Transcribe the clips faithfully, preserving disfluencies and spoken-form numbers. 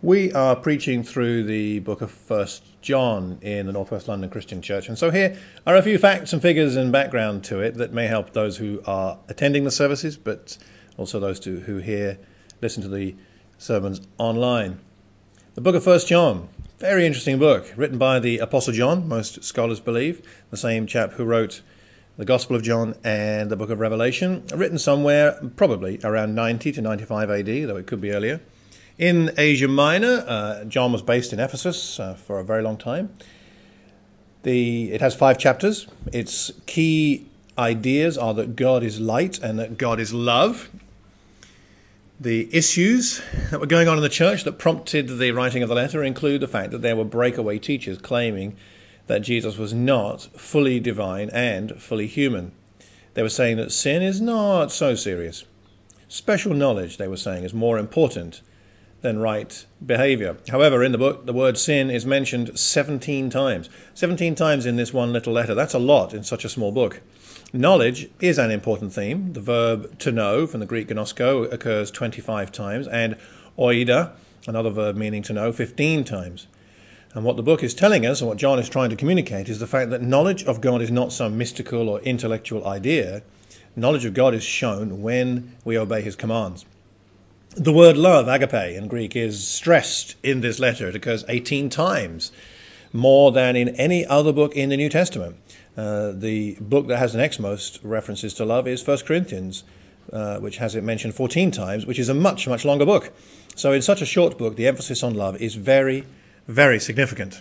We are preaching through the book of First John in the North West London Christian Church, and so here are a few facts and figures and background to it that may help those who are attending the services, but also those to, who hear, listen to the sermons online. The book of First John, very interesting book, written by the Apostle John, most scholars believe, the same chap who wrote the Gospel of John and the book of Revelation, written somewhere probably around ninety to ninety-five A D, though it could be earlier. In Asia Minor, uh, John was based in Ephesus uh, for a very long time. The, it has five chapters. Its key ideas are that God is light and that God is love. The issues that were going on in the church that prompted the writing of the letter include the fact that there were breakaway teachers claiming that Jesus was not fully divine and fully human. They were saying that sin is not so serious. Special knowledge, they were saying, is more important than right behavior. However, in the book, the word sin is mentioned seventeen times. seventeen times in this one little letter. That's a lot in such a small book. Knowledge is an important theme. The verb to know, from the Greek gnosko, occurs twenty-five times, and oida, another verb meaning to know, fifteen times. And what the book is telling us, and what John is trying to communicate, is the fact that knowledge of God is not some mystical or intellectual idea. Knowledge of God is shown when we obey his commands. The word love, agape, in Greek, is stressed in this letter. It occurs eighteen times, more than in any other book in the New Testament. Uh, the book that has the next most references to love is First Corinthians, uh, which has it mentioned fourteen times, which is a much, much longer book. So in such a short book, the emphasis on love is very, very significant.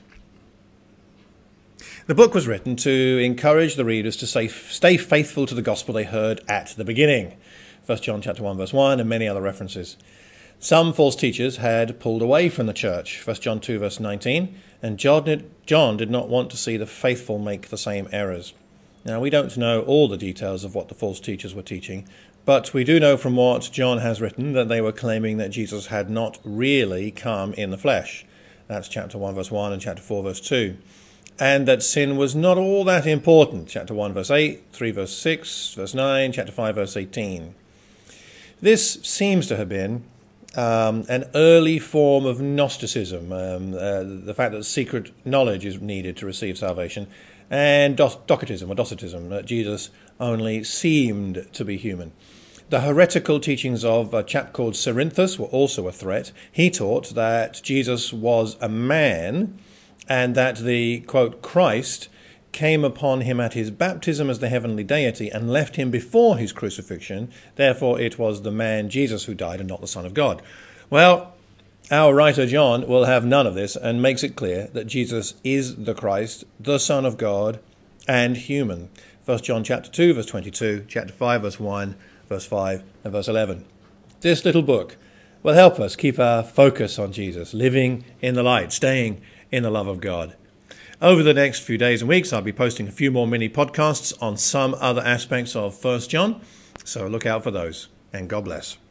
The book was written to encourage the readers to say, stay faithful to the gospel they heard at the beginning. First John chapter one, verse one, and many other references. Some false teachers had pulled away from the church, First John two, verse nineteen, and John did, John did not want to see the faithful make the same errors. Now, we don't know all the details of what the false teachers were teaching, but we do know from what John has written that they were claiming that Jesus had not really come in the flesh. That's chapter one, verse one, and chapter four, verse two. And that sin was not all that important, chapter one, verse eight, three, verse six, verse nine, chapter five, verse eighteen. This seems to have been um, an early form of Gnosticism, um, uh, the fact that secret knowledge is needed to receive salvation, and Docetism, or Docetism, that Jesus only seemed to be human. The heretical teachings of a chap called Cerinthus were also a threat. He taught that Jesus was a man and that the, quote, Christ came upon him at his baptism as the heavenly deity and left him before his crucifixion. Therefore, it was the man Jesus who died and not the Son of God. Well, our writer John will have none of this and makes it clear that Jesus is the Christ, the Son of God, and human. First John chapter two, verse twenty-two, chapter five, verse one, verse five, and verse eleven. This little book will help us keep our focus on Jesus, living in the light, staying in the love of God. Over the next few days and weeks, I'll be posting a few more mini podcasts on some other aspects of First John, so look out for those, and God bless.